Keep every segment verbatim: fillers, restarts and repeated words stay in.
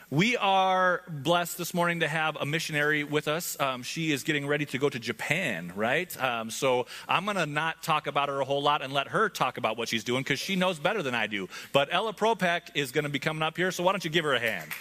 We are blessed this morning to have a missionary with us. Um, she is getting ready to go to Japan, right? Um, so I'm going to not talk about her a whole lot and let her talk about what she's doing because she knows better than I do. But Ella Propek is going to be coming up here, so why don't you give her a hand?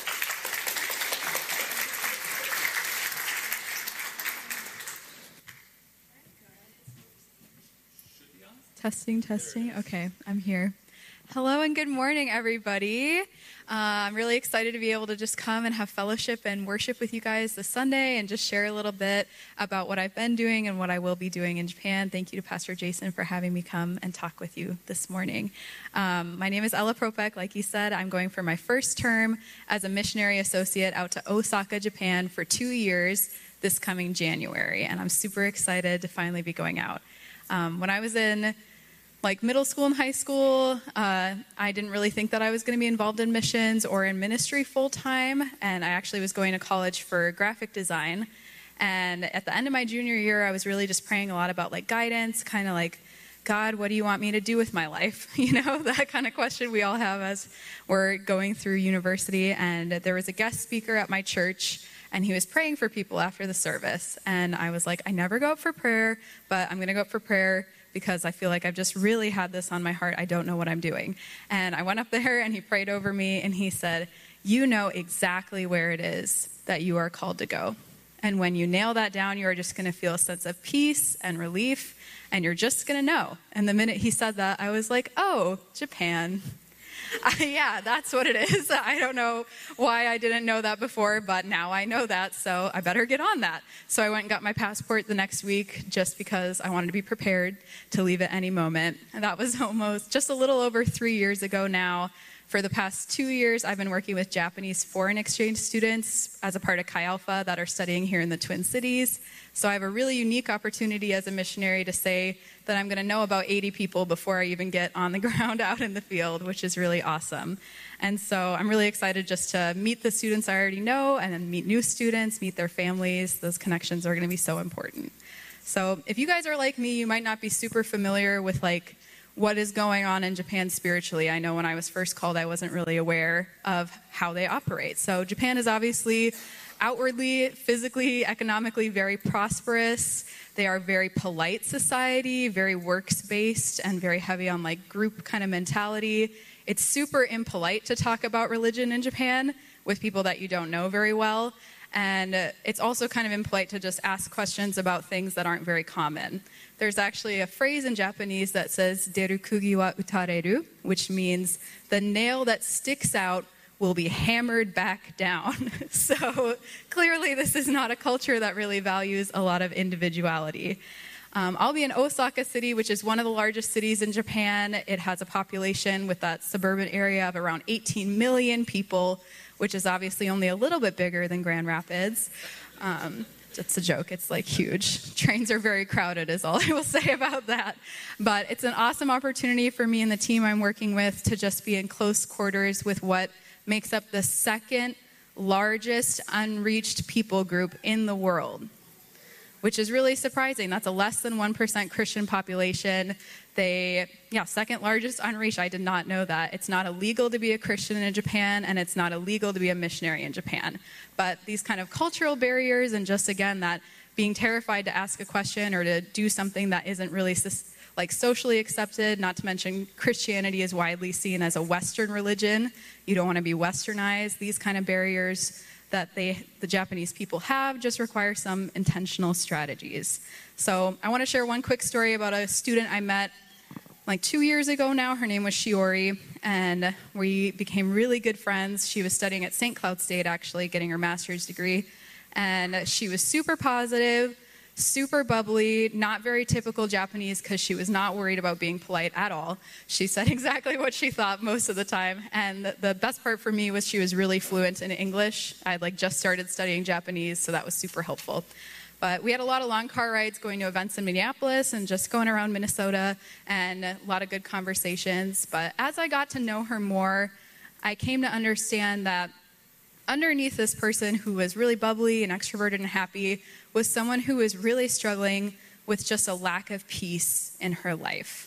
Testing, testing. Okay, I'm here. Hello and good morning, everybody. Uh, I'm really excited to be able to just come and have fellowship and worship with you guys this Sunday and just share a little bit about what I've been doing and what I will be doing in Japan. Thank you to Pastor Jason for having me come and talk with you this morning. Um, my name is Ella Propek. Like he said, I'm going for my first term as a missionary associate out to Osaka, Japan for two years this coming January, and I'm super excited to finally be going out. Um, when I was in like middle school and high school, uh, I didn't really think that I was going to be involved in missions or in ministry full time, and I actually was going to college for graphic design. And at the end of my junior year, I was really just praying a lot about like guidance, kind of like, God, what do you want me to do with my life? You know, that kind of question we all have as we're going through university. And there was a guest speaker at my church, and he was praying for people after the service. And I was like, I never go up for prayer, but I'm going to go up for prayer because I feel like I've just really had this on my heart. I don't know what I'm doing. And I went up there and he prayed over me and he said, you know exactly where it is that you are called to go. And when you nail that down, you are just going to feel a sense of peace and relief, and you're just going to know. And the minute he said that, I was like, oh, Japan. Uh, yeah, that's what it is. I don't know why I didn't know that before, but now I know that, so I better get on that. So I went and got my passport the next week just because I wanted to be prepared to leave at any moment. And that was almost just a little over three years ago now. For the past two years, I've been working with Japanese foreign exchange students as a part of Chi Alpha that are studying here in the Twin Cities. So I have a really unique opportunity as a missionary to say that I'm going to know about eighty people before I even get on the ground out in the field, which is really awesome. And so I'm really excited just to meet the students I already know and then meet new students, meet their families. Those connections are going to be so important. So if you guys are like me, you might not be super familiar with like what is going on in Japan spiritually. I know when I was first called, I wasn't really aware of how they operate. So Japan is obviously outwardly, physically, economically very prosperous. They are a very polite society, very works-based, and very heavy on like group kind of mentality. It's super impolite to talk about religion in Japan with people that you don't know very well. And it's also kind of impolite to just ask questions about things that aren't very common. There's actually a phrase in Japanese that says, deru kugi wa utareru, which means the nail that sticks out will be hammered back down. So clearly this is not a culture that really values a lot of individuality. Um, I'll be in Osaka City, which is one of the largest cities in Japan. It has a population with that suburban area of around eighteen million people, which is obviously only a little bit bigger than Grand Rapids. Um, it's a joke. It's like huge. Trains are very crowded is all I will say about that. But it's an awesome opportunity for me and the team I'm working with to just be in close quarters with what makes up the second largest unreached people group in the world, which is really surprising. That's a less than one percent Christian population. They, yeah, second largest unreached. I did not know that. It's not illegal to be a Christian in Japan, and it's not illegal to be a missionary in Japan. But these kind of cultural barriers and just, again, that being terrified to ask a question or to do something that isn't really like socially accepted, not to mention Christianity is widely seen as a Western religion. You don't want to be westernized. These kind of barriers that they, the Japanese people have just require some intentional strategies. So I want to share one quick story about a student I met like two years ago now. Her name was Shiori, and we became really good friends. She was studying at Saint Cloud State, actually, getting her master's degree. And she was super positive, super bubbly, not very typical Japanese because she was not worried about being polite at all. She said exactly what she thought most of the time. And the, the best part for me was she was really fluent in English. I'd like just started studying Japanese, so that was super helpful. But we had a lot of long car rides going to events in Minneapolis and just going around Minnesota and a lot of good conversations. But as I got to know her more, I came to understand that underneath this person who was really bubbly and extroverted and happy was someone who was really struggling with just a lack of peace in her life.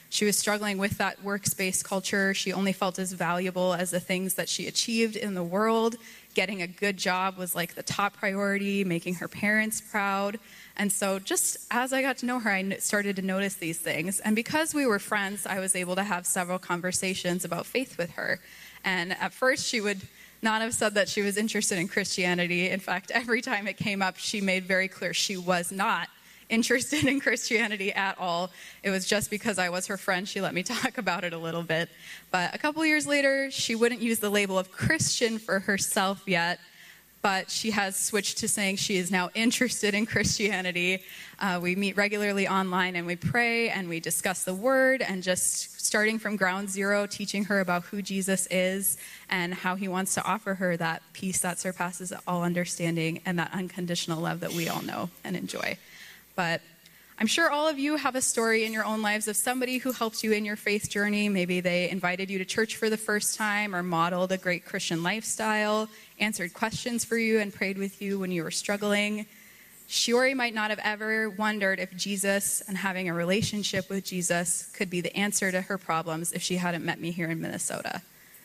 She was struggling with that workspace culture. She only felt as valuable as the things that she achieved in the world. Getting a good job was like the top priority, making her parents proud. And so just as I got to know her, I started to notice these things. And because we were friends, I was able to have several conversations about faith with her. And at first, she would not have said that she was interested in Christianity. In fact, every time it came up, she made very clear she was not interested in Christianity at all. It was just because I was her friend, she let me talk about it a little bit. But a couple years later, she wouldn't use the label of Christian for herself yet, but she has switched to saying she is now interested in Christianity. Uh, we meet regularly online and we pray and we discuss the word, and just starting from ground zero, teaching her about who Jesus is and how he wants to offer her that peace that surpasses all understanding and that unconditional love that we all know and enjoy. But I'm sure all of you have a story in your own lives of somebody who helped you in your faith journey. Maybe they invited you to church for the first time or modeled a great Christian lifestyle, answered questions for you and prayed with you when you were struggling. Shiori might not have ever wondered if Jesus and having a relationship with Jesus could be the answer to her problems if she hadn't met me here in Minnesota.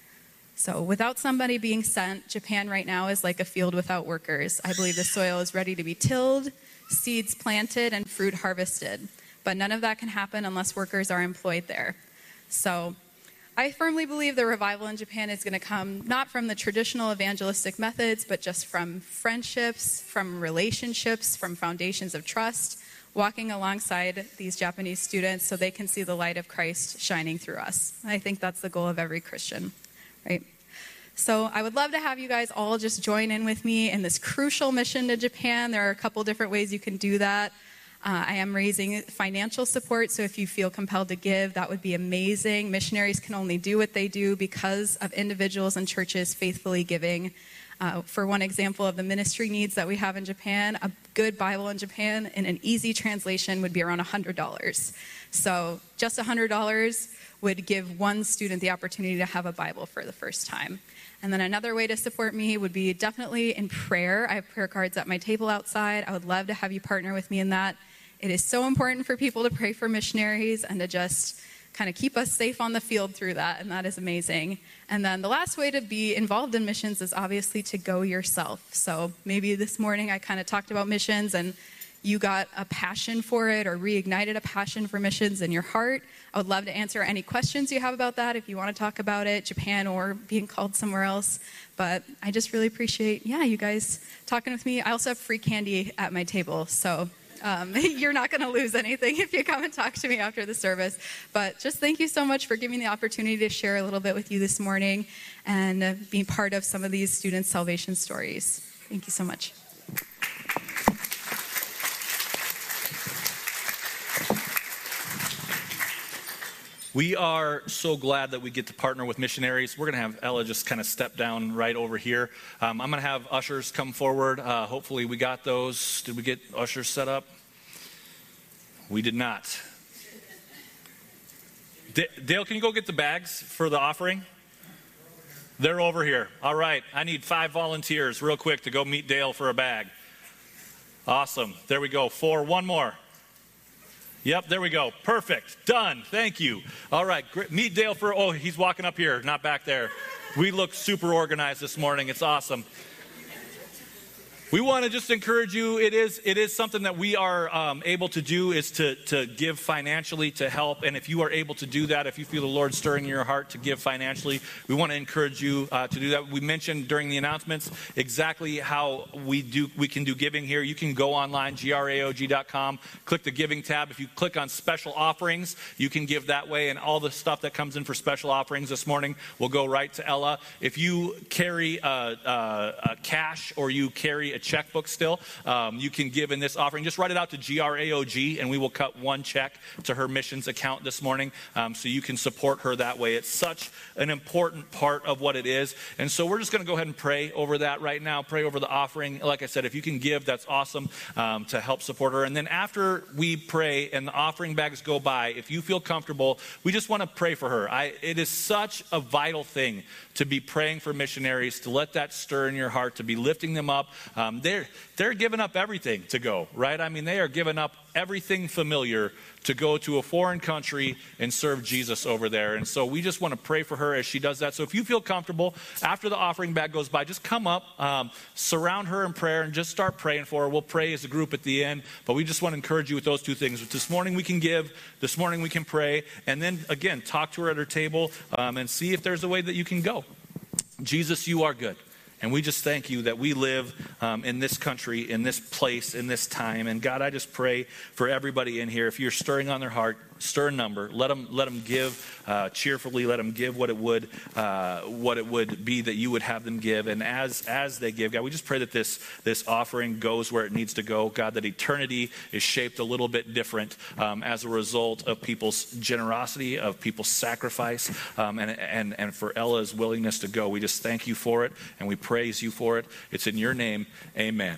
So without somebody being sent, Japan right now is like a field without workers. I believe the soil is ready to be tilled, seeds planted, and fruit harvested. But none of that can happen unless workers are employed there. So I firmly believe the revival in Japan is going to come not from the traditional evangelistic methods, but just from friendships, from relationships, from foundations of trust, walking alongside these Japanese students so they can see the light of Christ shining through us. And I think that's the goal of every Christian, right? So I would love to have you guys all just join in with me in this crucial mission to Japan. There are a couple different ways you can do that. Uh, I am raising financial support, so if you feel compelled to give, that would be amazing. Missionaries can only do what they do because of individuals and churches faithfully giving. Uh, for one example of the ministry needs that we have in Japan, a good Bible in Japan in an easy translation would be around one hundred dollars. So just one hundred dollars would give one student the opportunity to have a Bible for the first time. And then another way to support me would be definitely in prayer. I have prayer cards at my table outside. I would love to have you partner with me in that. It is so important for people to pray for missionaries and to just kind of keep us safe on the field through that, and that is amazing. And then the last way to be involved in missions is obviously to go yourself. So maybe this morning I kind of talked about missions and you got a passion for it or reignited a passion for missions in your heart. I would love to answer any questions you have about that if you want to talk about it, Japan or being called somewhere else. But I just really appreciate, yeah, you guys talking with me. I also have free candy at my table, so um, you're not going to lose anything if you come and talk to me after the service. But just thank you so much for giving me the opportunity to share a little bit with you this morning and uh, being part of some of these students' salvation stories. Thank you so much. We are so glad that we get to partner with missionaries. We're going to have Ella just kind of step down right over here. Um, I'm going to have ushers come forward. Uh, hopefully we got those. Did we get ushers set up? We did not. D- Dale, can you go get the bags for the offering? They're over here. All right. I need five volunteers real quick to go meet Dale for a bag. Awesome. There we go. Four. One more. Yep, there we go. Perfect. Done. Thank you. All right. Great. Meet Dale for, oh, he's walking up here, not back there. We look super organized this morning. It's awesome. We want to just encourage you. It is it is something that we are um, able to do is to, to give financially to help. And if you are able to do that, if you feel the Lord stirring in your heart to give financially, we want to encourage you uh, to do that. We mentioned during the announcements exactly how we do we can do giving here. You can go online, G R A O G dot com, click the giving tab. If you click on special offerings, you can give that way. And all the stuff that comes in for special offerings this morning will go right to Ella. If you carry uh, uh, uh, cash or you carry a checkbook still, um, you can give in this offering. Just write it out to G R A O G and we will cut one check to her missions account this morning, um, so you can support her that way. It's such an important part of what it is. And so we're just going to go ahead and pray over that right now, pray over the offering. Like I said, if you can give, that's awesome, um, to help support her. And then after we pray and the offering bags go by, if you feel comfortable, we just want to pray for her. I, it is such a vital thing to be praying for missionaries, to let that stir in your heart, to be lifting them up, um, Um, they're, they're giving up everything to go, right? I mean, they are giving up everything familiar to go to a foreign country and serve Jesus over there. And so we just want to pray for her as she does that. So if you feel comfortable, after the offering bag goes by, just come up, um, surround her in prayer, and just start praying for her. We'll pray as a group at the end, but we just want to encourage you with those two things. This morning we can give, this morning we can pray, and then again, talk to her at her table um, and see if there's a way that you can go. Jesus, you are good. And we just thank you that we live um, in this country, in this place, in this time. And God, I just pray for everybody in here. If you're stirring on their heart, stir a number. Let them let them give uh, cheerfully. Let them give what it would uh, what it would be that you would have them give. And as as they give, God, we just pray that this this offering goes where it needs to go. God, that eternity is shaped a little bit different um, as a result of people's generosity, of people's sacrifice, um, and and and for Ella's willingness to go. We just thank you for it, and we praise you for it. It's in your name, amen.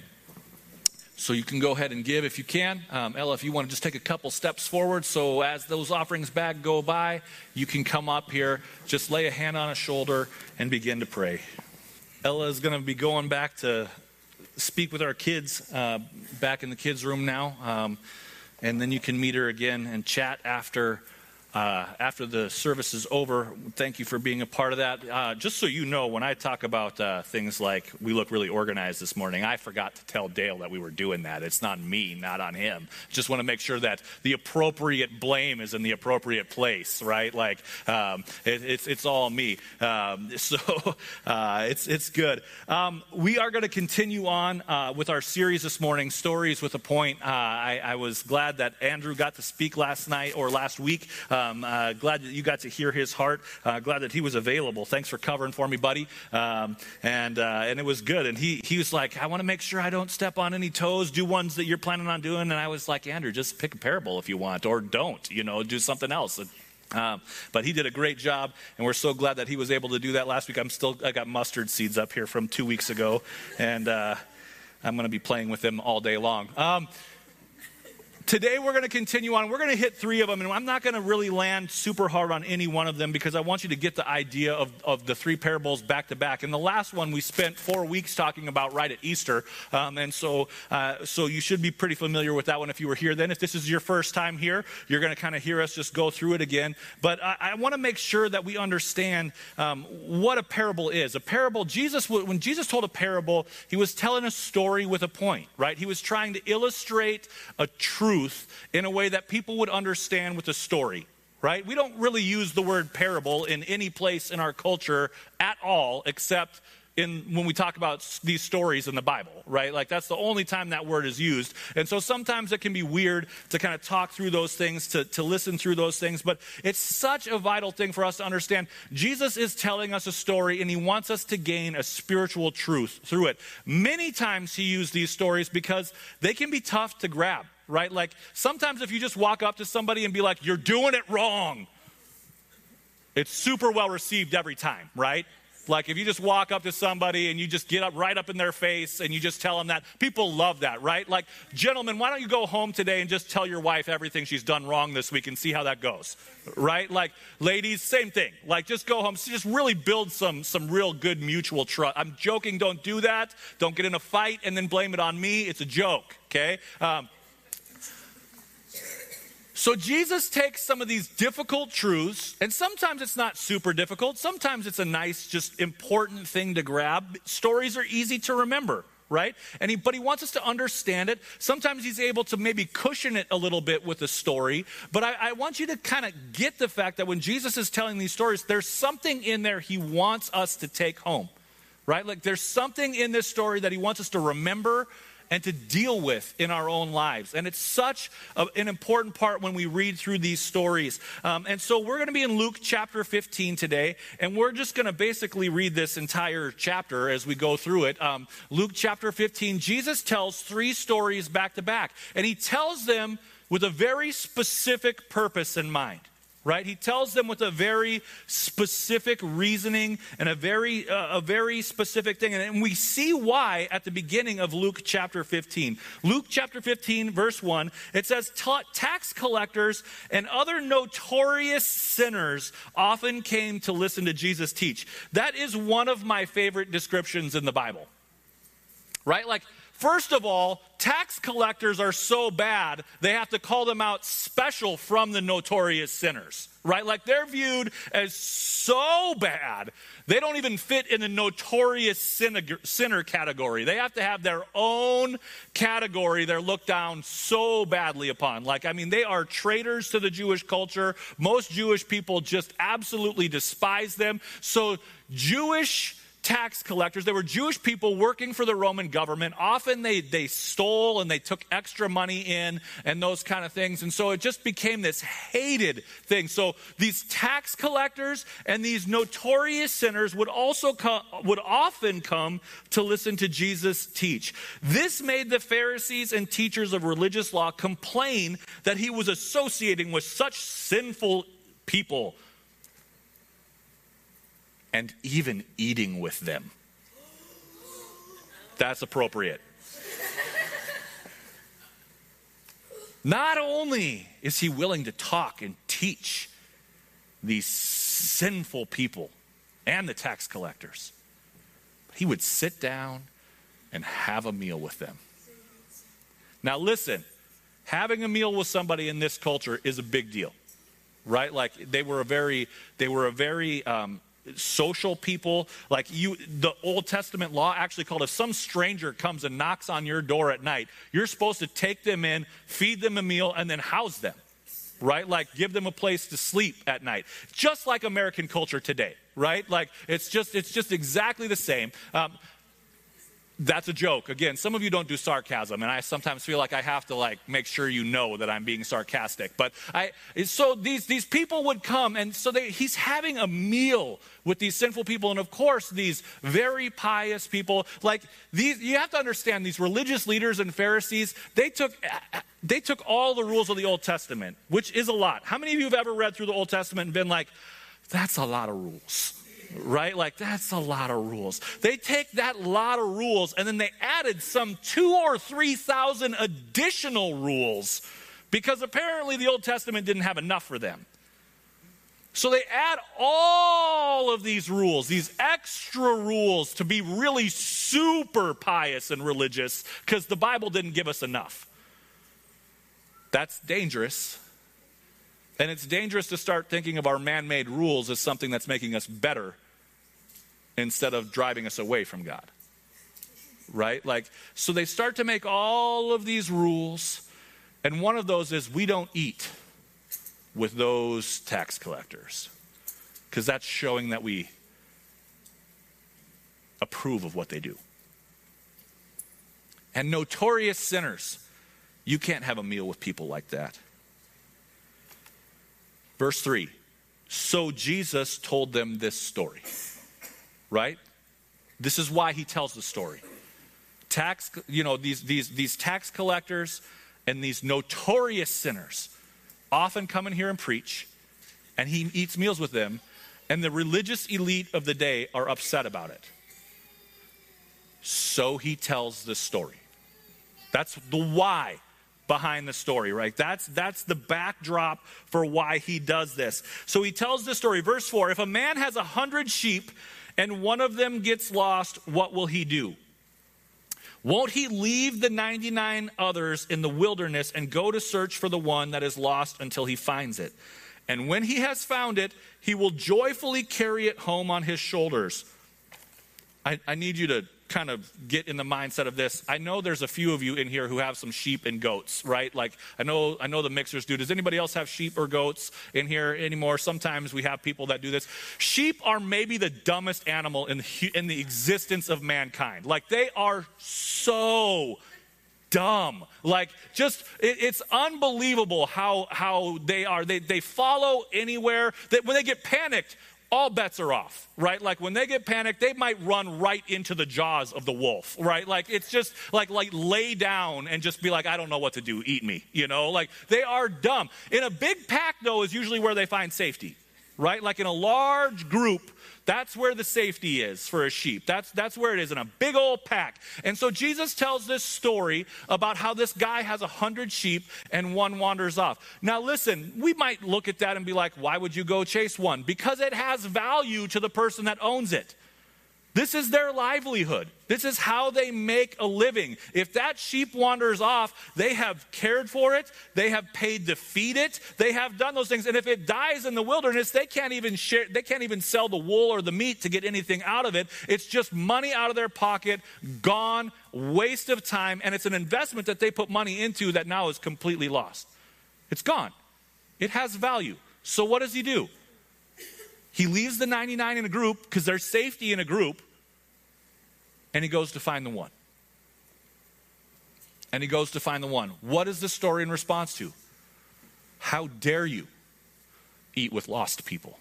So you can go ahead and give if you can. Um, Ella, if you want to just take a couple steps forward, so as those offerings bag go by, you can come up here, just lay a hand on a shoulder and begin to pray. Ella is going to be going back to speak with our kids uh, back in the kids' room now, um, and then you can meet her again and chat after Uh, after the service is over. Thank you for being a part of that. Uh, just so you know, when I talk about uh, things like we look really organized this morning, I forgot to tell Dale that we were doing that. It's not me, not on him. Just want to make sure that the appropriate blame is in the appropriate place, right? Like um, it, it's it's all me. Um, so uh, it's it's good. Um, we are going to continue on uh, with our series this morning, Stories with a Point. Uh, I, I was glad that Andrew got to speak last night or last week. Uh, Um, uh, glad that you got to hear his heart. Uh, glad that he was available. Thanks for covering for me, buddy. Um, and uh, and it was good. And he he was like, I want to make sure I don't step on any toes. Do ones that you're planning on doing. And I was like, Andrew, just pick a parable if you want, or don't. You know, do something else. Um, but he did a great job, and we're so glad that he was able to do that last week. I'm still I got mustard seeds up here from two weeks ago, and uh, I'm going to be playing with them all day long. Um, Today we're going to continue on. We're going to hit three of them, and I'm not going to really land super hard on any one of them because I want you to get the idea of, of the three parables back to back. And the last one we spent four weeks talking about right at Easter, um, and so uh, so you should be pretty familiar with that one if you were here then. If this is your first time here, you're going to kind of hear us just go through it again. But I, I want to make sure that we understand um, what a parable is. A parable, Jesus, when Jesus told a parable, he was telling a story with a point, right? He was trying to illustrate a truth in a way that people would understand with a story, right? We don't really use the word parable in any place in our culture at all, except in when we talk about these stories in the Bible, right? Like that's the only time that word is used. And so sometimes it can be weird to kind of talk through those things, to, to listen through those things, but it's such a vital thing for us to understand. Jesus is telling us a story, and he wants us to gain a spiritual truth through it. Many times he used these stories because they can be tough to grab. Right? Like sometimes if you just walk up to somebody and be like, you're doing it wrong, it's super well received every time, right? Like if you just walk up to somebody and you just get up right up in their face and you just tell them that, people love that, right? Like, gentlemen, why don't you go home today and just tell your wife everything she's done wrong this week and see how that goes, right? Like, ladies, same thing. Like, just go home. So just really build some some real good mutual trust. I'm joking. Don't do that. Don't get in a fight and then blame it on me. It's a joke, okay? Um, So Jesus takes some of these difficult truths, and sometimes it's not super difficult. Sometimes it's a nice, just important thing to grab. Stories are easy to remember, right? And he, but he wants us to understand it. Sometimes he's able to maybe cushion it a little bit with a story. But I, I want you to kind of get the fact that when Jesus is telling these stories, there's something in there he wants us to take home, right? Like there's something in this story that he wants us to remember and to deal with in our own lives. And it's such a, an important part when we read through these stories. Um, and so we're going to be in Luke chapter fifteen today, and we're just going to basically read this entire chapter as we go through it. Um, Luke chapter fifteen, Jesus tells three stories back to back, and he tells them with a very specific purpose in mind. Right? He tells them with a very specific reasoning and a very uh, a very specific thing. And we see why at the beginning of Luke chapter fifteen. Luke chapter fifteen, verse one, it says, tax collectors and other notorious sinners often came to listen to Jesus teach. That is one of my favorite descriptions in the Bible. Right? Like, first of all, tax collectors are so bad, they have to call them out special from the notorious sinners, right? Like they're viewed as so bad, they don't even fit in the notorious sinner, sinner category. They have to have their own category they're looked down so badly upon. Like, I mean, they are traitors to the Jewish culture. Most Jewish people just absolutely despise them. So Jewish tax collectors, they were Jewish people working for the Roman government. Often they, they stole and they took extra money in and those kind of things. And so it just became this hated thing. So these tax collectors and these notorious sinners would also come, would often come to listen to Jesus teach. This made the Pharisees and teachers of religious law complain that he was associating with such sinful people and even eating with them. That's appropriate. Not only is he willing to talk and teach these sinful people and the tax collectors, but he would sit down and have a meal with them. Now listen, having a meal with somebody in this culture is a big deal, right? Like they were a very, they were a very, um, social people. Like you, the Old Testament law actually called if some stranger comes and knocks on your door at night, you're supposed to take them in, feed them a meal, and then house them, right? Like give them a place to sleep at night. Just like American culture today, right? Like it's just, it's just exactly the same. Um, That's a joke. Again, some of you don't do sarcasm, and I sometimes feel like I have to like make sure you know that I'm being sarcastic. But I, so these these people would come, and so they, he's having a meal with these sinful people, and of course these very pious people. Like these, you have to understand these religious leaders and Pharisees. They took they took all the rules of the Old Testament, which is a lot. How many of you have ever read through the Old Testament and been like, "That's a lot of rules"? Right? Like, that's a lot of rules. They take that lot of rules and then they added some two or three thousand additional rules because apparently the Old Testament didn't have enough for them. So they add all of these rules, these extra rules to be really super pious and religious because the Bible didn't give us enough. That's dangerous. And it's dangerous to start thinking of our man-made rules as something that's making us better instead of driving us away from God. Right? Like, so they start to make all of these rules, and one of those is we don't eat with those tax collectors, because that's showing that we approve of what they do. And notorious sinners, you can't have a meal with people like that. Verse three, so Jesus told them this story, right? This is why he tells the story. Tax, you know, these, these, these tax collectors and these notorious sinners often come in here and preach, and he eats meals with them, and the religious elite of the day are upset about it. So he tells this story. That's the why behind the story, right? That's that's the backdrop for why he does this. So he tells this story. Verse four, if a man has a hundred sheep and one of them gets lost, what will he do? Won't he leave the ninety-nine others in the wilderness and go to search for the one that is lost until he finds it? And when he has found it, he will joyfully carry it home on his shoulders. I, I need you to kind of get in the mindset of this. I know there's a few of you in here who have some sheep and goats, right? Like I know I know the mixers do. Does anybody else have sheep or goats in here anymore? Sometimes we have people that do this. Sheep are maybe the dumbest animal in the, in the existence of mankind. Like they are so dumb. Like just it, it's unbelievable how how they are. They they follow anywhere. That when they get panicked, all bets are off, right? Like when they get panicked, they might run right into the jaws of the wolf, right? Like it's just like like lay down and just be like, I don't know what to do, eat me, you know? Like they are dumb. In a big pack though is usually where they find safety, right? Like in a large group, that's where the safety is for a sheep. That's that's where it is, in a big old pack. And so Jesus tells this story about how this guy has a hundred sheep and one wanders off. Now listen, we might look at that and be like, why would you go chase one? Because it has value to the person that owns it. This is their livelihood. This is how they make a living. If that sheep wanders off, they have cared for it. They have paid to feed it. They have done those things. And if it dies in the wilderness, they can't even share, they can't even sell the wool or the meat to get anything out of it. It's just money out of their pocket, gone, waste of time, and it's an investment that they put money into that now is completely lost. It's gone. It has value. So what does he do? He leaves the ninety-nine in a group because there's safety in a group, and he goes to find the one. And he goes to find the one. What is the story in response to? How dare you eat with lost people?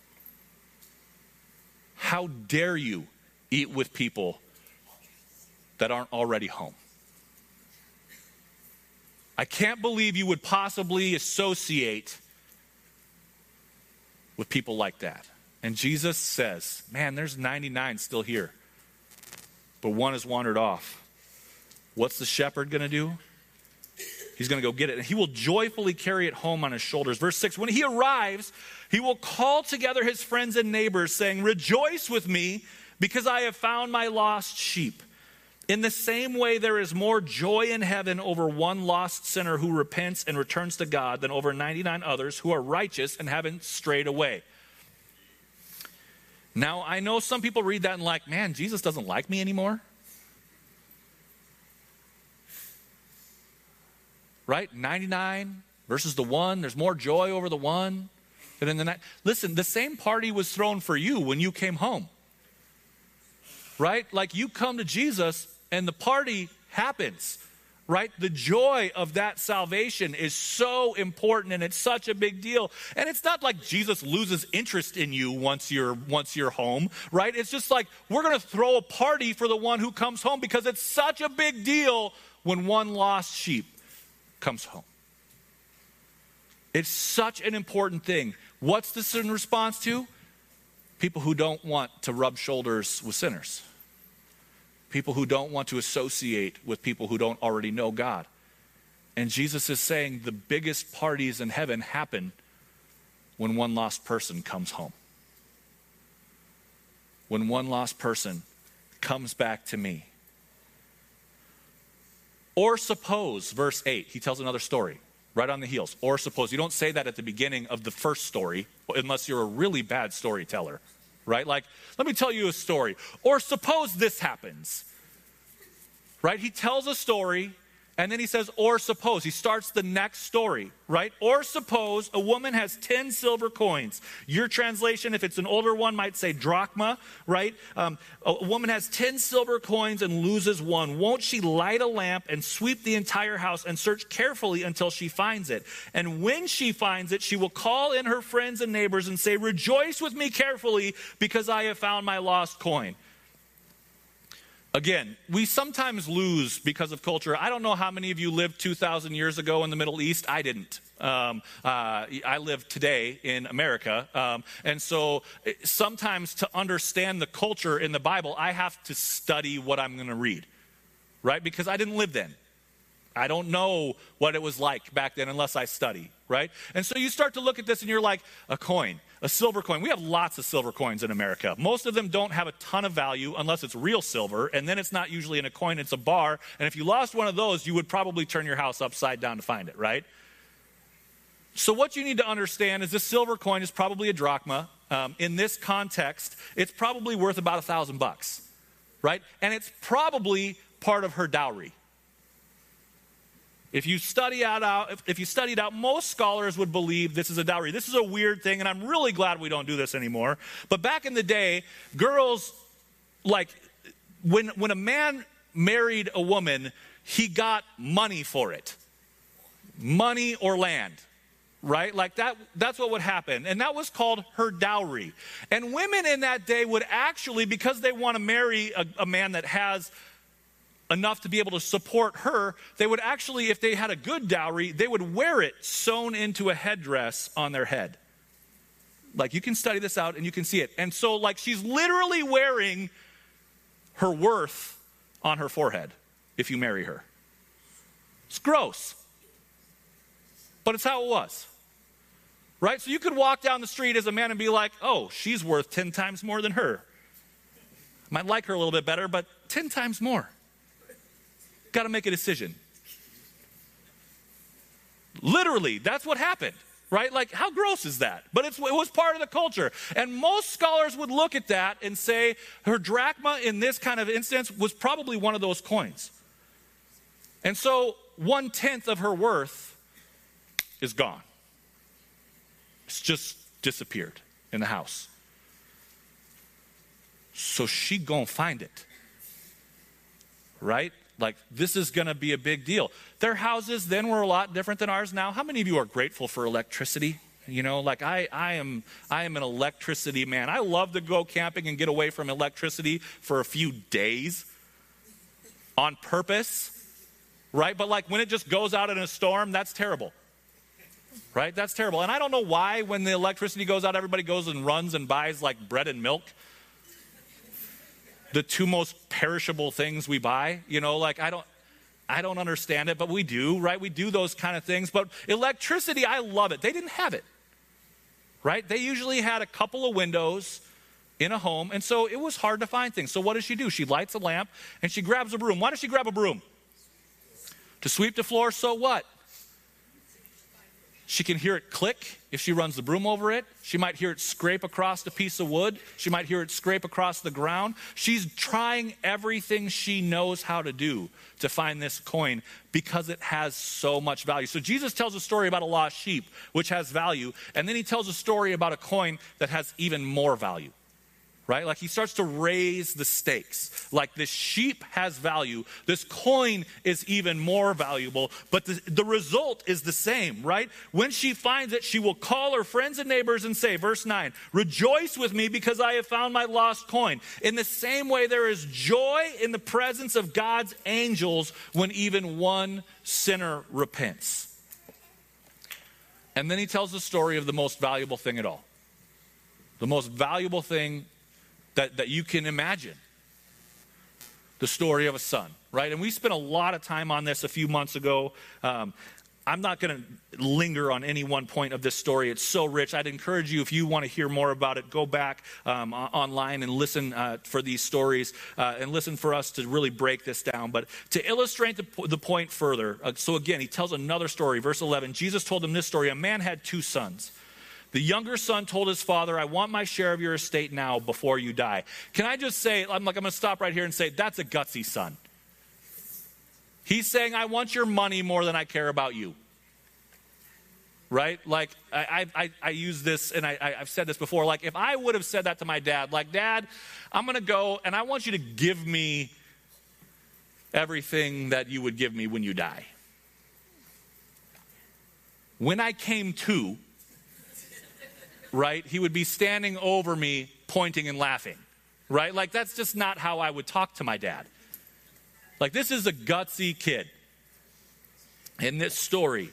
How dare you eat with people that aren't already home? I can't believe you would possibly associate with people like that. And Jesus says, man, there's ninety-nine still here, but one has wandered off. What's the shepherd going to do? He's going to go get it, and he will joyfully carry it home on his shoulders. Verse six, when he arrives, he will call together his friends and neighbors, saying, rejoice with me, because I have found my lost sheep. In the same way, there is more joy in heaven over one lost sinner who repents and returns to God than over ninety-nine others who are righteous and haven't strayed away. Now, I know some people read that and like, man, Jesus doesn't like me anymore. Right? ninety-nine versus the one. There's more joy over the one than in the night. Listen, the same party was thrown for you when you came home. Right? Like you come to Jesus and the party happens, right? The joy of that salvation is so important and it's such a big deal. And it's not like Jesus loses interest in you once you're once you're home, right? It's just like we're going to throw a party for the one who comes home because it's such a big deal when one lost sheep comes home. It's such an important thing. What's this in response to? People who don't want to rub shoulders with sinners. People who don't want to associate with people who don't already know God. And Jesus is saying the biggest parties in heaven happen when one lost person comes home. When one lost person comes back to me. Or suppose, verse eight, he tells another story right on the heels. Or suppose, you don't say that at the beginning of the first story unless you're a really bad storyteller. Right? Like, let me tell you a story. Or suppose this happens. Right? He tells a story, and then he says, or suppose. He starts the next story, right? Or suppose a woman has ten silver coins. Your translation, if it's an older one, might say drachma, right? Um, a woman has ten silver coins and loses one. Won't she light a lamp and sweep the entire house and search carefully until she finds it? And when she finds it, she will call in her friends and neighbors and say, rejoice with me carefully because I have found my lost coin. Again, we sometimes lose because of culture. I don't know how many of you lived two thousand years ago in the Middle East. I didn't. Um, uh, I live today in America. Um, and so sometimes to understand the culture in the Bible, I have to study what I'm going to read, right? Because I didn't live then. I don't know what it was like back then unless I study, right? And so you start to look at this and you're like, a coin, a silver coin. We have lots of silver coins in America. Most of them don't have a ton of value unless it's real silver, and then it's not usually in a coin, it's a bar. And if you lost one of those, you would probably turn your house upside down to find it, right? So what you need to understand is this silver coin is probably a drachma. Um, in this context, it's probably worth about a thousand bucks, right? And it's probably part of her dowry. If you study out, if, if you studied out, most scholars would believe this is a dowry. This is a weird thing, and I'm really glad we don't do this anymore. But back in the day, girls, like, when when a man married a woman, he got money for it. Money or land, right? Like that, that's what would happen. And that was called her dowry. And women in that day would actually, because they want to marry a, a man that has enough to be able to support her, they would actually, if they had a good dowry, they would wear it sewn into a headdress on their head. Like, you can study this out and you can see it. And so, like, she's literally wearing her worth on her forehead if you marry her. It's gross. But it's how it was. Right? So you could walk down the street as a man and be like, oh, she's worth ten times more than her. Might like her a little bit better, but ten times more. Got to make a decision. Literally, that's what happened, right? Like, how gross is that? But it's, it was part of the culture. And most scholars would look at that and say her drachma in this kind of instance was probably one of those coins. And so one-tenth of her worth is gone. It's just disappeared in the house. So she gonna find it, right? Like, this is going to be a big deal. Their houses then were a lot different than ours now. How many of you are grateful for electricity? You know, like I, I am I am an electricity man. I love to go camping and get away from electricity for a few days on purpose, right? But like when it just goes out in a storm, that's terrible, right? That's terrible. And I don't know why when the electricity goes out, everybody goes and runs and buys like bread and milk. The two most perishable things we buy, you know, like I don't, I don't understand it, but we do, right? We do those kind of things. But electricity, I love it. They didn't have it, right? They usually had a couple of windows in a home, and so it was hard to find things. So what does she do? She lights a lamp and she grabs a broom. Why does she grab a broom? To sweep the floor. So what? She can hear it click if she runs the broom over it. She might hear it scrape across a piece of wood. She might hear it scrape across the ground. She's trying everything she knows how to do to find this coin because it has so much value. So Jesus tells a story about a lost sheep, which has value, and then he tells a story about a coin that has even more value. Right? Like he starts to raise the stakes. Like this sheep has value. This coin is even more valuable. But the, the result is the same, right? When she finds it, she will call her friends and neighbors and say, verse nine, rejoice with me because I have found my lost coin. In the same way, there is joy in the presence of God's angels when even one sinner repents. And then he tells the story of the most valuable thing at all. The most valuable thing That, that you can imagine. The story of a son, right? And we spent a lot of time on this a few months ago. Um, I'm not going to linger on any one point of this story. It's so rich. I'd encourage you, if you want to hear more about it, go back um, online and listen uh, for these stories uh, and listen for us to really break this down. But to illustrate the, the point further, uh, so again, he tells another story. Verse eleven, Jesus told him this story. A man had two sons. The younger son told his father, I want my share of your estate now before you die. Can I just say, I'm like, I'm going to stop right here and say, that's a gutsy son. He's saying, I want your money more than I care about you. Right? Like, I I, I use this, and I, I've said this before. Like, if I would have said that to my dad, like, Dad, I'm going to go, and I want you to give me everything that you would give me when you die. When I came to, right, he would be standing over me, pointing and laughing, right? Like, that's just not how I would talk to my dad. Like, this is a gutsy kid in this story.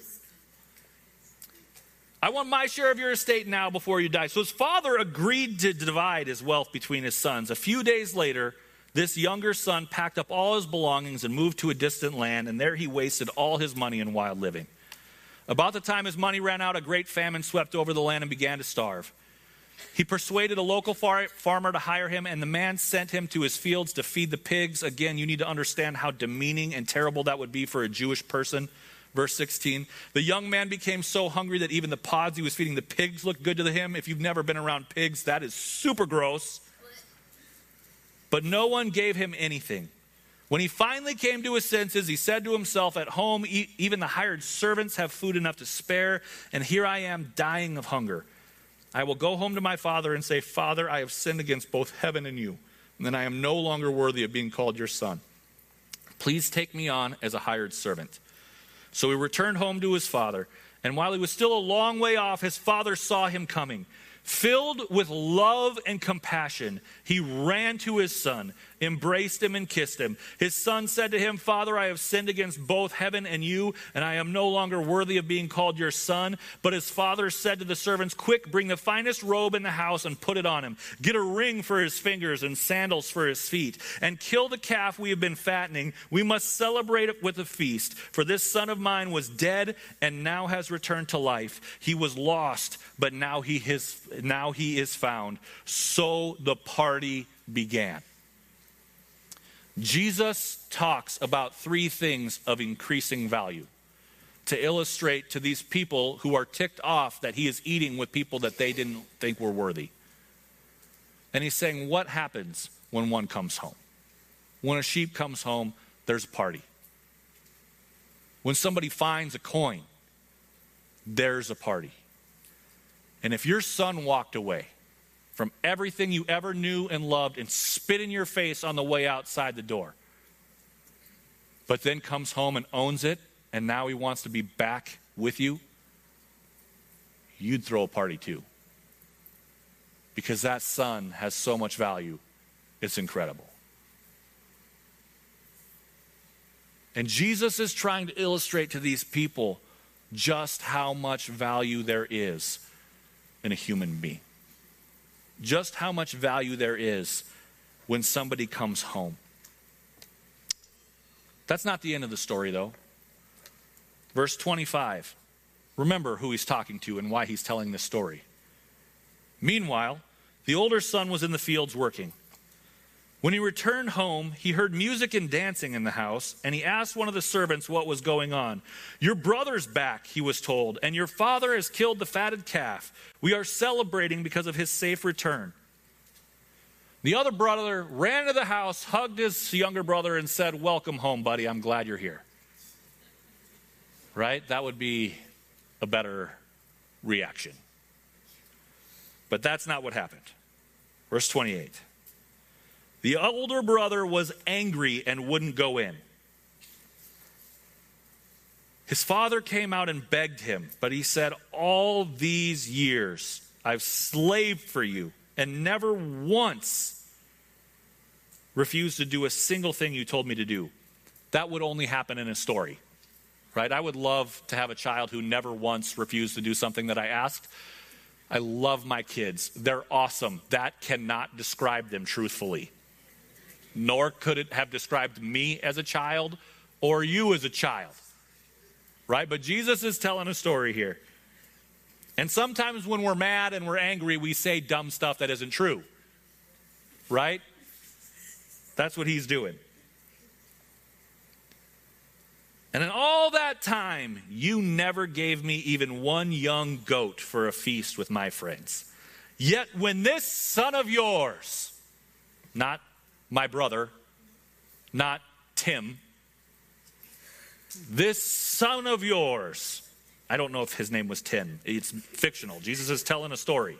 I want my share of your estate now before you die. So his father agreed to divide his wealth between his sons. A few days later, this younger son packed up all his belongings and moved to a distant land, and there he wasted all his money in wild living. About the time his money ran out, a great famine swept over the land and began to starve. He persuaded a local far- farmer to hire him, and the man sent him to his fields to feed the pigs. Again, you need to understand how demeaning and terrible that would be for a Jewish person. Verse sixteen, the young man became so hungry that even the pods he was feeding the pigs looked good to him. If you've never been around pigs, that is super gross. But no one gave him anything. When he finally came to his senses, he said to himself, at home, e- even the hired servants have food enough to spare, and here I am dying of hunger. I will go home to my father and say, Father, I have sinned against both heaven and you, and then I am no longer worthy of being called your son. Please take me on as a hired servant. So he returned home to his father, and while he was still a long way off, his father saw him coming. Filled with love and compassion, he ran to his son, embraced him and kissed him. His son said to him, Father, I have sinned against both heaven and you, and I am no longer worthy of being called your son. But his father said to the servants, quick, bring the finest robe in the house and put it on him. Get a ring for his fingers and sandals for his feet. And kill the calf we have been fattening. We must celebrate it with a feast. For this son of mine was dead and now has returned to life. He was lost, but now he is, now he is found. So the party began. Jesus talks about three things of increasing value to illustrate to these people who are ticked off that he is eating with people that they didn't think were worthy. And he's saying, what happens when one comes home? When a sheep comes home, there's a party. When somebody finds a coin, there's a party. And if your son walked away from everything you ever knew and loved and spit in your face on the way outside the door, but then comes home and owns it, and now he wants to be back with you, you'd throw a party too. Because that son has so much value, it's incredible. And Jesus is trying to illustrate to these people just how much value there is in a human being. Just how much value there is when somebody comes home. That's not the end of the story, though. Verse twenty-five. Remember who he's talking to and why he's telling this story. Meanwhile, the older son was in the fields working. When he returned home, he heard music and dancing in the house, and he asked one of the servants what was going on. Your brother's back, he was told, and your father has killed the fatted calf. We are celebrating because of his safe return. The other brother ran to the house, hugged his younger brother, and said, welcome home, buddy. I'm glad you're here. Right? That would be a better reaction. But that's not what happened. Verse twenty-eight. The older brother was angry and wouldn't go in. His father came out and begged him, but he said, all these years I've slaved for you and never once refused to do a single thing you told me to do. That would only happen in a story, right? I would love to have a child who never once refused to do something that I asked. I love my kids. They're awesome. That cannot describe them truthfully. Nor could it have described me as a child or you as a child. Right? But Jesus is telling a story here. And sometimes when we're mad and we're angry, we say dumb stuff that isn't true. Right? That's what he's doing. And in all that time, you never gave me even one young goat for a feast with my friends. Yet when this son of yours, not my brother, not Tim, this son of yours, I don't know if his name was Tim. It's fictional. Jesus is telling a story.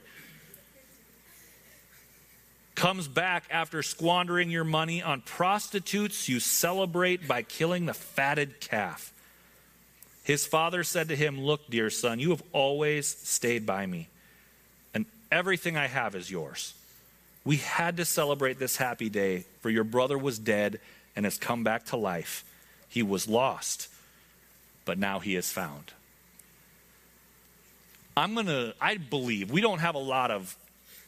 Comes back after squandering your money on prostitutes you celebrate by killing the fatted calf. His father said to him, look, dear son, you have always stayed by me, and everything I have is yours. We had to celebrate this happy day, for your brother was dead and has come back to life. He was lost, but now he is found. I'm going to, I believe, we don't have a lot of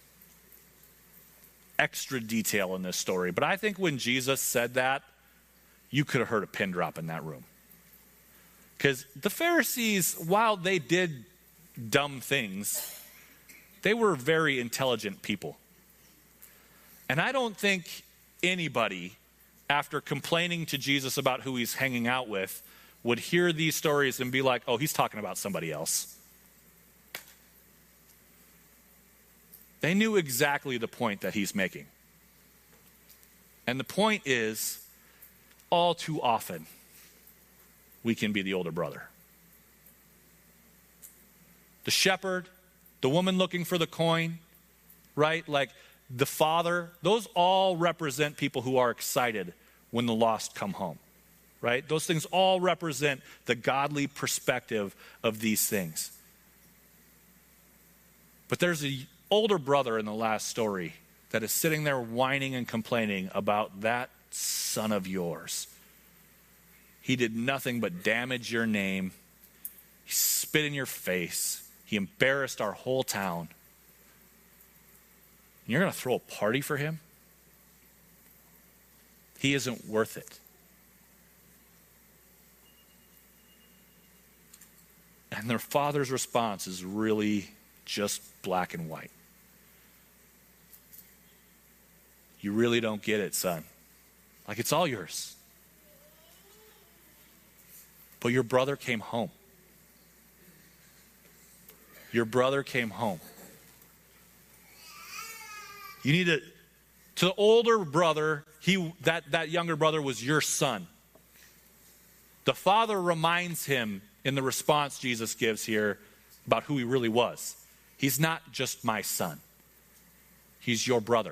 extra detail in this story, but I think when Jesus said that, you could have heard a pin drop in that room. Because the Pharisees, while they did dumb things, they were very intelligent people. And I don't think anybody, after complaining to Jesus about who he's hanging out with, would hear these stories and be like, oh, he's talking about somebody else. They knew exactly the point that he's making. And the point is, all too often, we can be the older brother. The shepherd, the woman looking for the coin, right? Like the father, those all represent people who are excited when the lost come home, right? Those things all represent the godly perspective of these things. But there's an older brother in the last story that is sitting there whining and complaining about that son of yours. He did nothing but damage your name. He spit in your face. He embarrassed our whole town. And you're going to throw a party for him? He isn't worth it. And their father's response is really just black and white. You really don't get it, son. Like it's all yours. But your brother came home. Your brother came home. You need to, to the older brother, he that, that younger brother was your son. The father reminds him in the response Jesus gives here about who he really was. He's not just my son. He's your brother.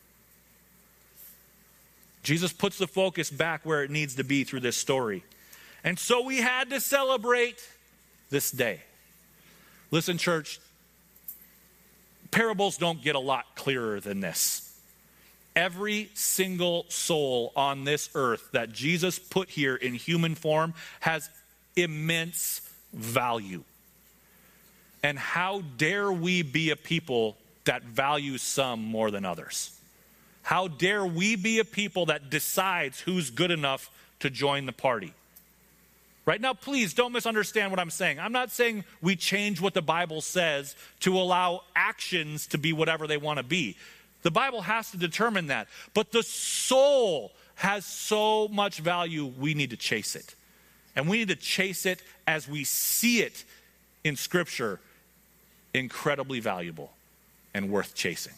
Jesus puts the focus back where it needs to be through this story. And so we had to celebrate this day. Listen, church, parables don't get a lot clearer than this. Every single soul on this earth that Jesus put here in human form has immense value. And how dare we be a people that value some more than others? How dare we be a people that decides who's good enough to join the party? Right now, please don't misunderstand what I'm saying. I'm not saying we change what the Bible says to allow actions to be whatever they want to be. The Bible has to determine that. But the soul has so much value, we need to chase it. And we need to chase it as we see it in Scripture, incredibly valuable and worth chasing.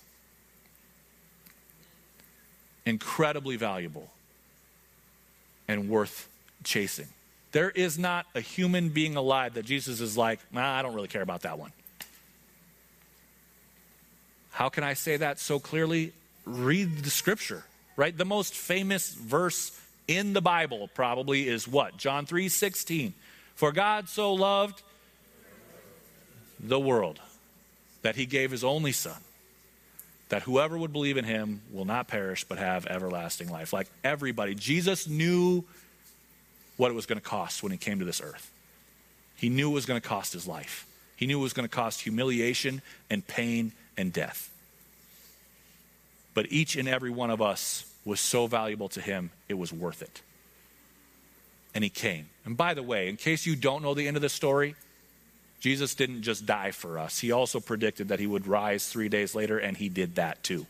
Incredibly valuable and worth chasing. There is not a human being alive that Jesus is like, nah, I don't really care about that one. How can I say that so clearly? Read the Scripture, right? The most famous verse in the Bible probably is what? John three sixteen. For God so loved the world that he gave his only son, that whoever would believe in him will not perish but have everlasting life. Like everybody, Jesus knew what it was going to cost when he came to this earth. He knew it was going to cost his life. He knew it was going to cost humiliation and pain and death. But each and every one of us was so valuable to him, it was worth it. And he came. And by the way, in case you don't know the end of the story, Jesus didn't just die for us. He also predicted that he would rise three days later, and he did that too.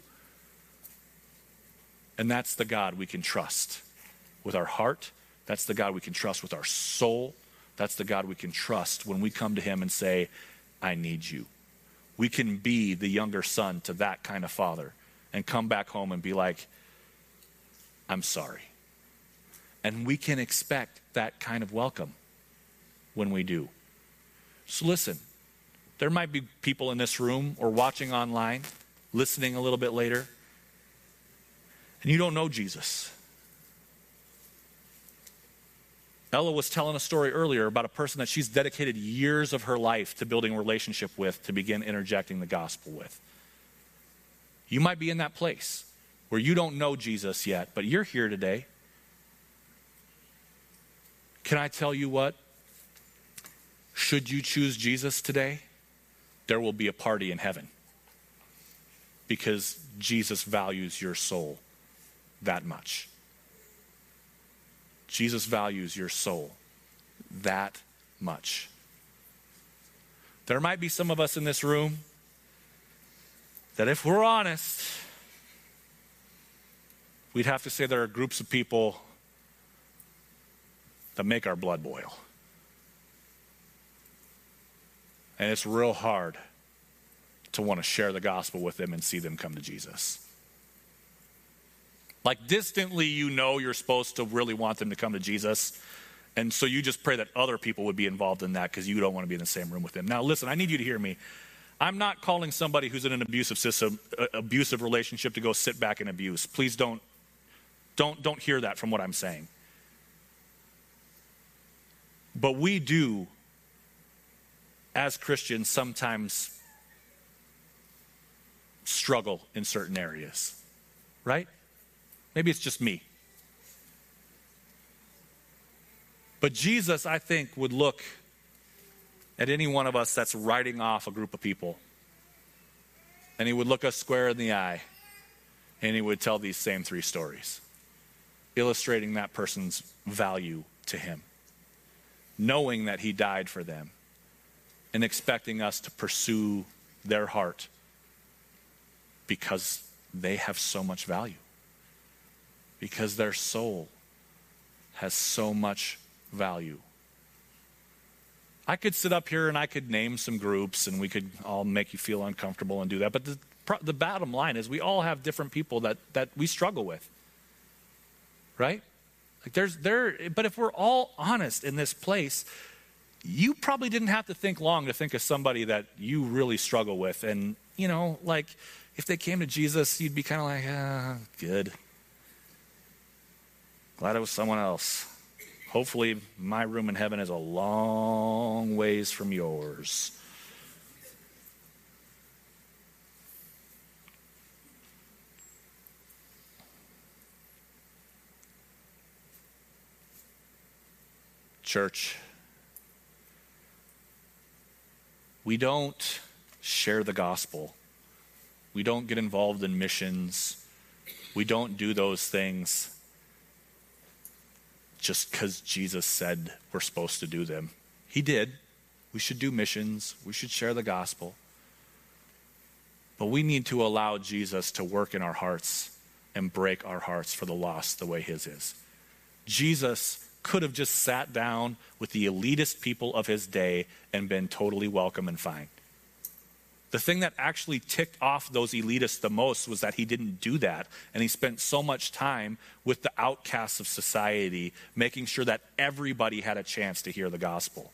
And that's the God we can trust with our heart. That's the God we can trust with our soul. That's the God we can trust when we come to him and say, I need you. We can be the younger son to that kind of father and come back home and be like, I'm sorry. And we can expect that kind of welcome when we do. So listen, there might be people in this room or watching online, listening a little bit later, and you don't know Jesus. Ella was telling a story earlier about a person that she's dedicated years of her life to building a relationship with, to begin interjecting the gospel with. You might be in that place where you don't know Jesus yet, but you're here today. Can I tell you what? Should you choose Jesus today, there will be a party in heaven because Jesus values your soul that much. Jesus values your soul that much. There might be some of us in this room that if we're honest, we'd have to say there are groups of people that make our blood boil. And it's real hard to want to share the gospel with them and see them come to Jesus. Like distantly, you know you're supposed to really want them to come to Jesus. And so you just pray that other people would be involved in that because you don't want to be in the same room with them. Now listen, I need you to hear me. I'm not calling somebody who's in an abusive system, uh, abusive relationship to go sit back and abuse. Please don't, don't, don't hear that from what I'm saying. But we do, as Christians, sometimes struggle in certain areas, right? Maybe it's just me. But Jesus, I think, would look at any one of us that's writing off a group of people, and he would look us square in the eye, and he would tell these same three stories, illustrating that person's value to him, knowing that he died for them, and expecting us to pursue their heart because they have so much value. because their soul has so much value. I could sit up here and I could name some groups and we could all make you feel uncomfortable and do that. But the, the bottom line is we all have different people that, that we struggle with. Right? Like there's there, but if we're all honest in this place, you probably didn't have to think long to think of somebody that you really struggle with. And, you know, like if they came to Jesus, you'd be kind of like, ah, good. Glad it was someone else. Hopefully my room in heaven is a long ways from yours. Church, we don't share the gospel. We don't get involved in missions. We don't do those things just because Jesus said we're supposed to do them. He did. We should do missions. We should share the gospel. But we need to allow Jesus to work in our hearts and break our hearts for the lost the way his is. Jesus could have just sat down with the elitist people of his day and been totally welcome and fine. The thing that actually ticked off those elitists the most was that he didn't do that. And he spent so much time with the outcasts of society, making sure that everybody had a chance to hear the gospel.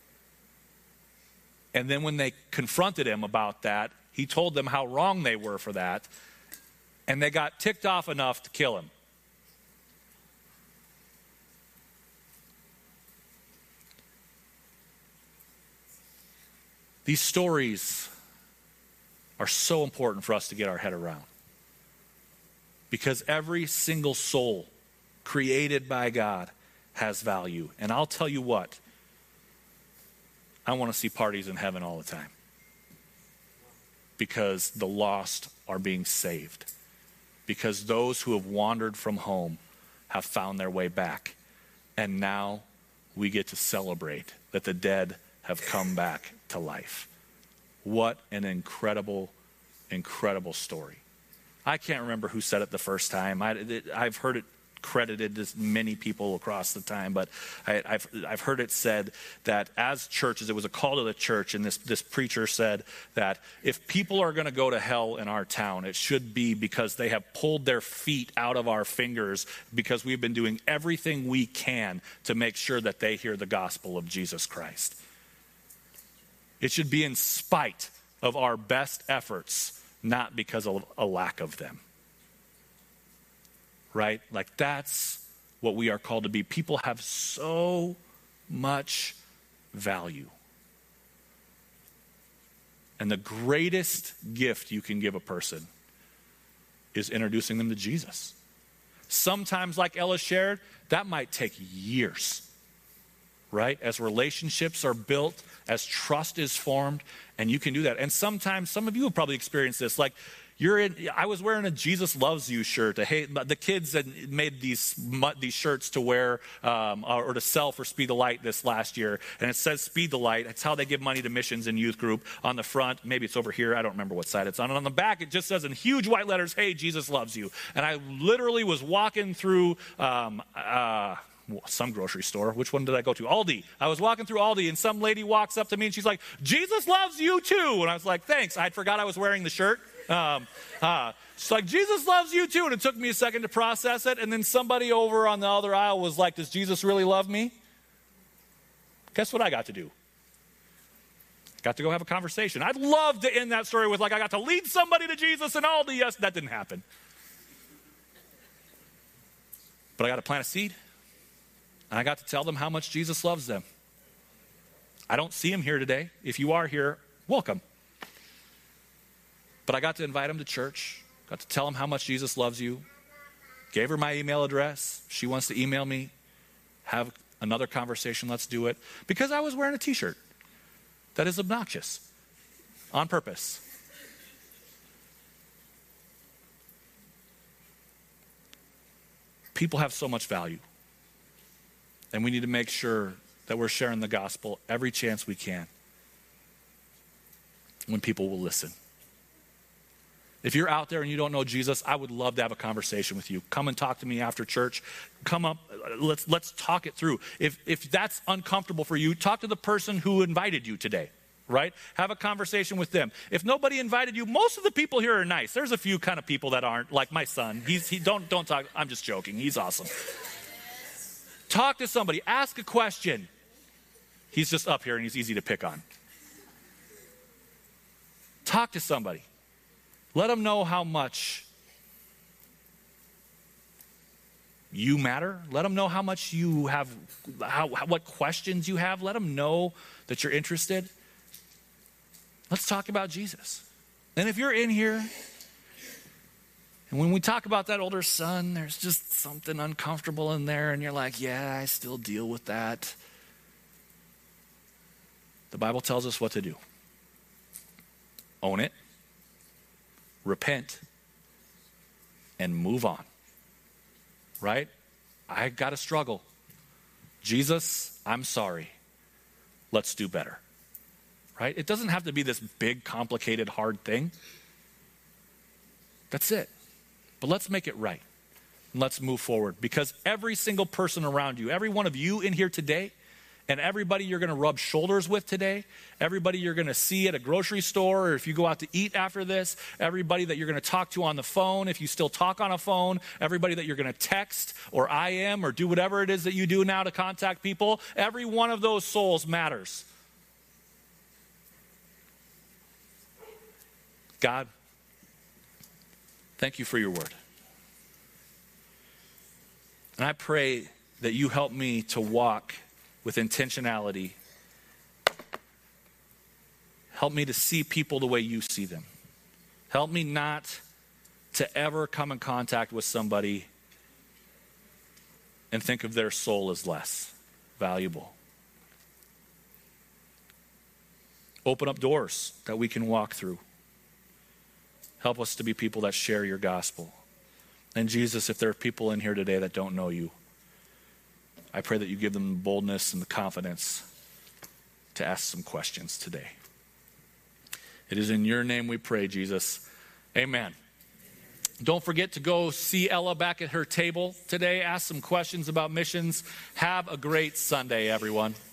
And then when they confronted him about that, he told them how wrong they were for that. And they got ticked off enough to kill him. These stories are so important for us to get our head around. Because every single soul created by God has value. And I'll tell you what, I want to see parties in heaven all the time. Because the lost are being saved. Because those who have wandered from home have found their way back. And now we get to celebrate that the dead have come back to life. What an incredible, incredible story. I can't remember who said it the first time. I, it, I've heard it credited to many people across the time, but I, I've, I've heard it said that as churches, it was a call to the church, and this, this preacher said that if people are going to go to hell in our town, it should be because they have pulled their feet out of our fingers because we've been doing everything we can to make sure that they hear the gospel of Jesus Christ. It should be in spite of our best efforts, not because of a lack of them. Right? Like that's what we are called to be. People have so much value. And the greatest gift you can give a person is introducing them to Jesus. Sometimes, like Ella shared, that might take years. Right? As relationships are built, as trust is formed, and you can do that. And sometimes, some of you have probably experienced this. Like, you're in, I was wearing a Jesus Loves You shirt. Hey, the kids had made these these shirts to wear um, or to sell for Speed the Light this last year. And it says Speed the Light. It's how they give money to missions and youth group. On the front, maybe it's over here. I don't remember what side it's on. And on the back, it just says in huge white letters, hey, Jesus loves you. And I literally was walking through... Um, uh, some grocery store. Which one did I go to? Aldi. I was walking through Aldi and some lady walks up to me and she's like, Jesus loves you too. And I was like, thanks. I forgot I was wearing the shirt. Um, uh, she's like, Jesus loves you too. And it took me a second to process it. And then somebody over on the other aisle was like, does Jesus really love me? Guess what I got to do? Got to go have a conversation. I'd love to end that story with like, I got to lead somebody to Jesus in Aldi. Yes, that didn't happen. But I got to plant a seed. And I got to tell them how much Jesus loves them. I don't see him here today. If you are here, welcome. But I got to invite them to church. Got to tell them how much Jesus loves you. Gave her my email address. She wants to email me. Have another conversation. Let's do it. Because I was wearing a t-shirt that is obnoxious. On purpose. People have so much value. And we need to make sure that we're sharing the gospel every chance we can when people will listen. If you're out there and you don't know Jesus, I would love to have a conversation with you. Come and talk to me after church. Come up, let's let's talk it through. If if that's uncomfortable for you, talk to the person who invited you today, right? Have a conversation with them. If nobody invited you, most of the people here are nice. There's a few kind of people that aren't, like my son. He's he don't don't talk. I'm just joking. He's awesome. Talk to somebody. Ask a question. He's just up here and he's easy to pick on. Talk to somebody. Let them know how much you matter. Let them know how much you have, how, what questions you have. Let them know that you're interested. Let's talk about Jesus. And if you're in here, and when we talk about that older son, there's just something uncomfortable in there, and you're like, yeah, I still deal with that. The Bible tells us what to do. Own it. Repent and move on, right? I got to struggle. Jesus, I'm sorry. Let's do better, right? It doesn't have to be this big, complicated, hard thing. That's it. But let's make it right. And let's move forward, because every single person around you, every one of you in here today, and everybody you're going to rub shoulders with today, everybody you're going to see at a grocery store, or if you go out to eat after this, everybody that you're going to talk to on the phone, if you still talk on a phone, everybody that you're going to text or I M or do whatever it is that you do now to contact people, every one of those souls matters. God, thank you for your word. And I pray that you help me to walk with intentionality. Help me to see people the way you see them. Help me not to ever come in contact with somebody and think of their soul as less valuable. Open up doors that we can walk through. Help us to be people that share your gospel. And Jesus, if there are people in here today that don't know you, I pray that you give them the boldness and the confidence to ask some questions today. It is in your name we pray, Jesus. Amen. Don't forget to go see Ella back at her table today. Ask some questions about missions. Have a great Sunday, everyone.